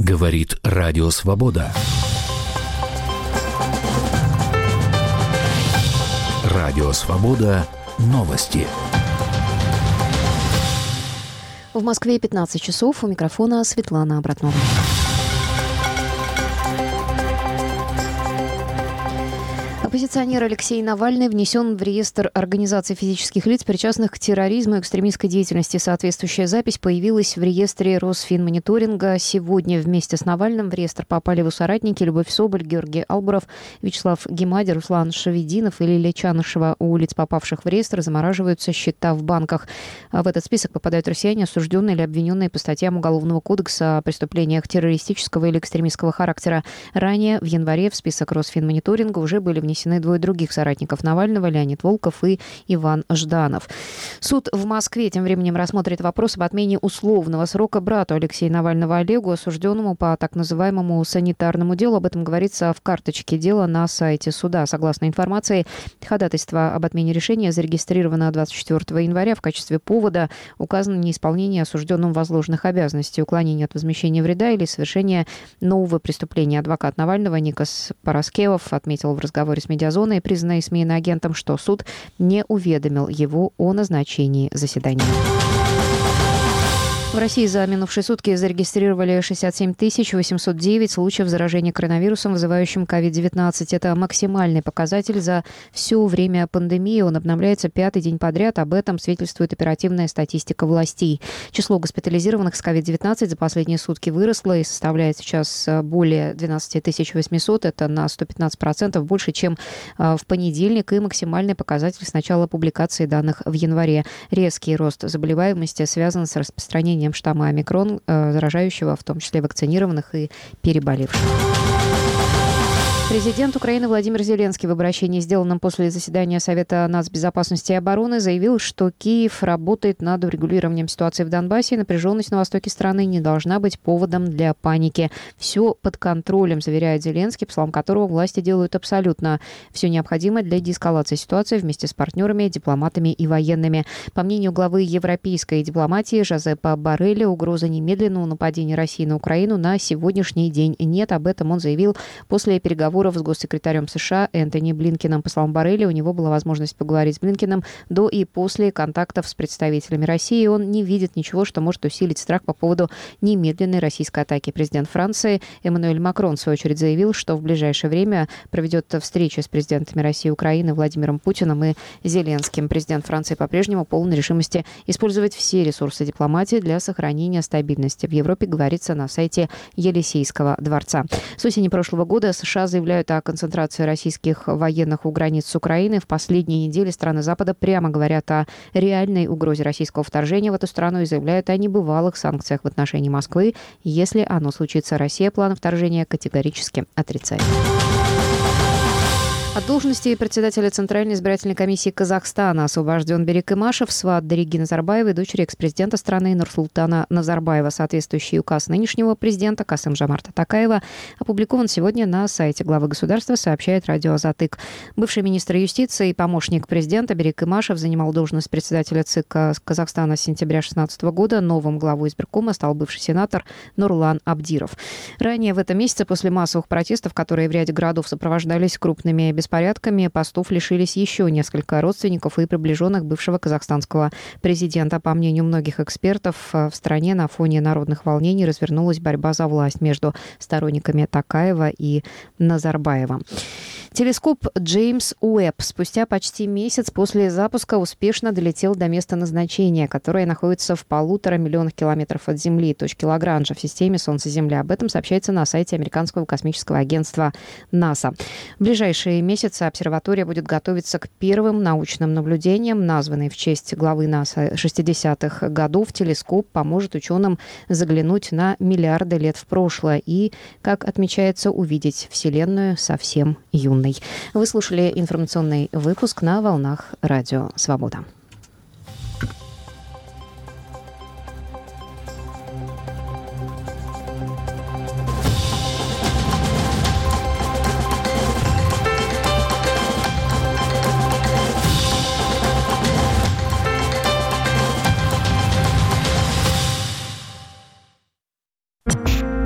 Говорит Радио Свобода. Радио Свобода. Новости. В Москве 15 часов. У микрофона Светлана Обратнова. Оппозиционер Алексей Навальный внесен в реестр организаций физических лиц, причастных к терроризму и экстремистской деятельности. Соответствующая запись появилась в реестре Росфинмониторинга. Сегодня вместе с Навальным в реестр попали его соратники Любовь Соболь, Георгий Албуров, Вячеслав Гемади, Руслан Шавединов и Лилия Чанышева. У лиц, попавших в реестр, замораживаются счета в банках. В этот список попадают россияне, осужденные или обвиненные по статьям Уголовного кодекса о преступлениях террористического или экстремистского характера. Ранее, в январе, в список Росфинмониторинга уже были внесены двое других соратников Навального, Леонид Волков и Иван Жданов. Суд в Москве тем временем рассмотрит вопрос об отмене условного срока брату Алексея Навального Олегу, осужденному по так называемому санитарному делу. Об этом говорится в карточке дела на сайте суда. Согласно информации, ходатайство об отмене решения зарегистрировано 24 января. В качестве повода указано неисполнение осужденным возложенных обязанностей, уклонение от возмещения вреда или совершение нового преступления. Адвокат Навального Никос Параскевов отметил в разговоре с «Медиазоной», признанной СМИ иноагентом, что суд не уведомил его о назначении заседания. В России за минувшие сутки зарегистрировали 67 809 случаев заражения коронавирусом, вызывающим COVID-19. Это максимальный показатель за все время пандемии. Он обновляется пятый день подряд. Об этом свидетельствует оперативная статистика властей. Число госпитализированных с COVID-19 за последние сутки выросло и составляет сейчас более 12 800. Это на 115% больше, чем в понедельник. И максимальный показатель с начала публикации данных в январе. Резкий рост заболеваемости связан с распространением штамма омикрон, заражающего в том числе вакцинированных и переболевших. Президент Украины Владимир Зеленский в обращении, сделанном после заседания Совета нацбезопасности и обороны, заявил, что Киев работает над урегулированием ситуации в Донбассе, и напряженность на востоке страны не должна быть поводом для паники. Все под контролем, заверяет Зеленский, по словам которого власти делают абсолютно все необходимое для деэскалации ситуации вместе с партнерами, дипломатами и военными. По мнению главы европейской дипломатии Жозепа Борреля, угрозы немедленного нападения России на Украину на сегодняшний день нет. Об этом он заявил после переговоров с госсекретарем США Энтони Блинкеном. По словам Борреля, у него была возможность поговорить с Блинкеном до и после контактов с представителями России. Он не видит ничего, что может усилить страх по поводу немедленной российской атаки. Президент Франции Эммануэль Макрон, в свою очередь, заявил, что в ближайшее время проведет встречи с президентами России и Украины Владимиром Путиным и Зеленским. Президент Франции по-прежнему полон решимости использовать все ресурсы дипломатии для сохранения стабильности в Европе, говорится на сайте Елисейского дворца. С осени прошлого года США заявляют о концентрации российских военных у границ с Украиной. В последние недели страны Запада прямо говорят о реальной угрозе российского вторжения в эту страну и заявляют о небывалых санкциях в отношении Москвы. Если оно случится, Россия планы вторжения категорически отрицает. От должности председателя Центральной избирательной комиссии Казахстана освобожден Берик Имашев, сват Дариги Назарбаевой, дочери экс-президента страны Нурсултана Назарбаева. Соответствующий указ нынешнего президента Касым-Жомарта Токаева опубликован сегодня на сайте главы государства, сообщает радио «Азатык». Бывший министр юстиции и помощник президента Берик Имашев занимал должность председателя ЦИК Казахстана с сентября 2016 года. Новым главой избиркома стал бывший сенатор Нурлан Абдиров. Ранее в этом месяце, после массовых протестов, которые в ряде городов сопровождались крупными беспорядками, постов лишились еще несколько родственников и приближенных бывшего казахстанского президента. По мнению многих экспертов, в стране на фоне народных волнений развернулась борьба за власть между сторонниками Токаева и Назарбаева. Телескоп Джеймс Уэбб спустя почти месяц после запуска успешно долетел до места назначения, которое находится в 1,5 миллиона километров от Земли, точки Лагранжа в системе Солнце-Земля. Об этом сообщается на сайте американского космического агентства НАСА. В ближайшие месяцы обсерватория будет готовиться к первым научным наблюдениям. Названный в честь главы НАСА 60-х годов, телескоп поможет ученым заглянуть на миллиарды лет в прошлое и, как отмечается, увидеть Вселенную совсем юной. Вы слушали информационный выпуск на волнах Радио Свобода.